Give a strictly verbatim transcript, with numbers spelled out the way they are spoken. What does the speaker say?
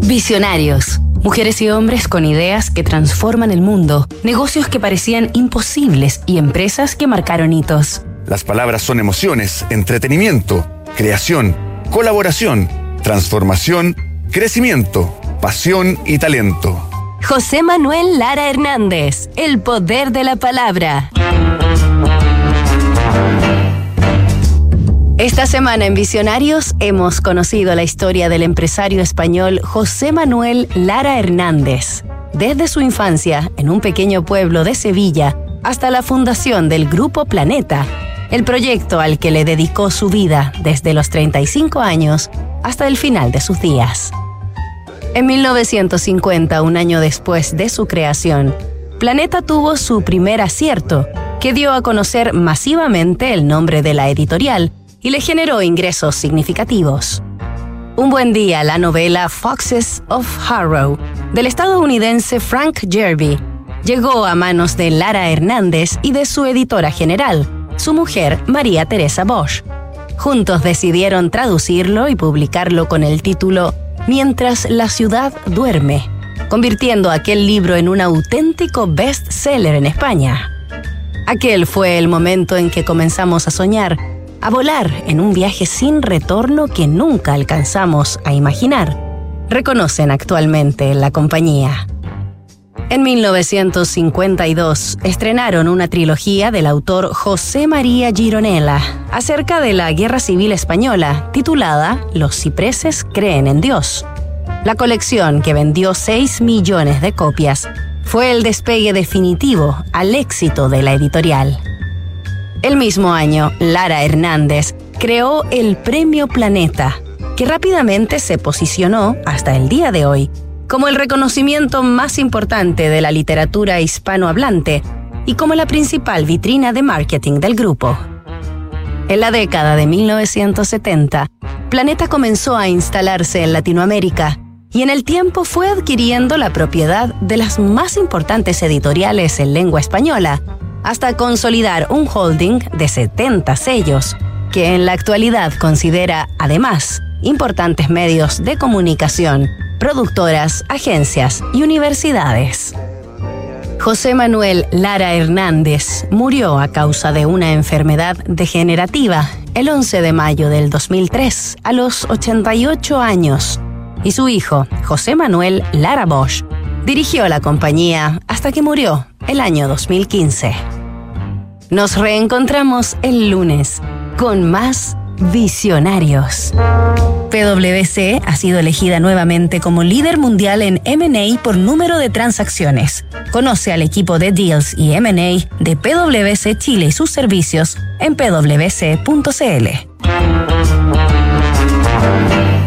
Visionarios. Mujeres y hombres con ideas que transforman el mundo, negocios que parecían imposibles y empresas que marcaron hitos. Las palabras son emociones, entretenimiento, creación, colaboración, transformación, crecimiento, pasión y talento. José Manuel Lara Hernández, el poder de la palabra. Esta semana en Visionarios hemos conocido la historia del empresario español José Manuel Lara Hernández. Desde su infancia, en un pequeño pueblo de Sevilla, hasta la fundación del Grupo Planeta, el proyecto al que le dedicó su vida desde los treinta y cinco años hasta el final de sus días. En mil novecientos cincuenta, un año después de su creación, Planeta tuvo su primer acierto, que dio a conocer masivamente el nombre de la editorial y le generó ingresos significativos. Un buen día, la novela Foxes of Harrow, del estadounidense Frank Jerby, llegó a manos de Lara Hernández y de su editora general, su mujer María Teresa Bosch. Juntos decidieron traducirlo y publicarlo con el título Mientras la ciudad duerme, convirtiendo aquel libro en un auténtico bestseller en España. Aquel fue el momento en que comenzamos a soñar, a volar en un viaje sin retorno que nunca alcanzamos a imaginar, reconocen actualmente la compañía. En mil novecientos cincuenta y dos estrenaron una trilogía del autor José María Gironella acerca de la Guerra Civil Española, titulada Los cipreses creen en Dios. La colección, que vendió seis millones de copias, fue el despegue definitivo al éxito de la editorial. El mismo año, Lara Hernández creó el Premio Planeta, que rápidamente se posicionó, hasta el día de hoy, como el reconocimiento más importante de la literatura hispanohablante y como la principal vitrina de marketing del grupo. En la década de mil novecientos setenta, Planeta comenzó a instalarse en Latinoamérica y en el tiempo fue adquiriendo la propiedad de las más importantes editoriales en lengua española, hasta consolidar un holding de setenta sellos, que en la actualidad considera, además, importantes medios de comunicación, productoras, agencias y universidades. José Manuel Lara Hernández murió a causa de una enfermedad degenerativa el once de mayo del dos mil tres, a los ochenta y ocho años, y su hijo, José Manuel Lara Bosch, dirigió la compañía hasta que murió el año dos mil quince. Nos reencontramos el lunes con más Visionarios. P W C ha sido elegida nuevamente como líder mundial en M and A por número de transacciones. Conoce al equipo de Deals y M and A de P W C Chile y sus servicios en p w c punto c l.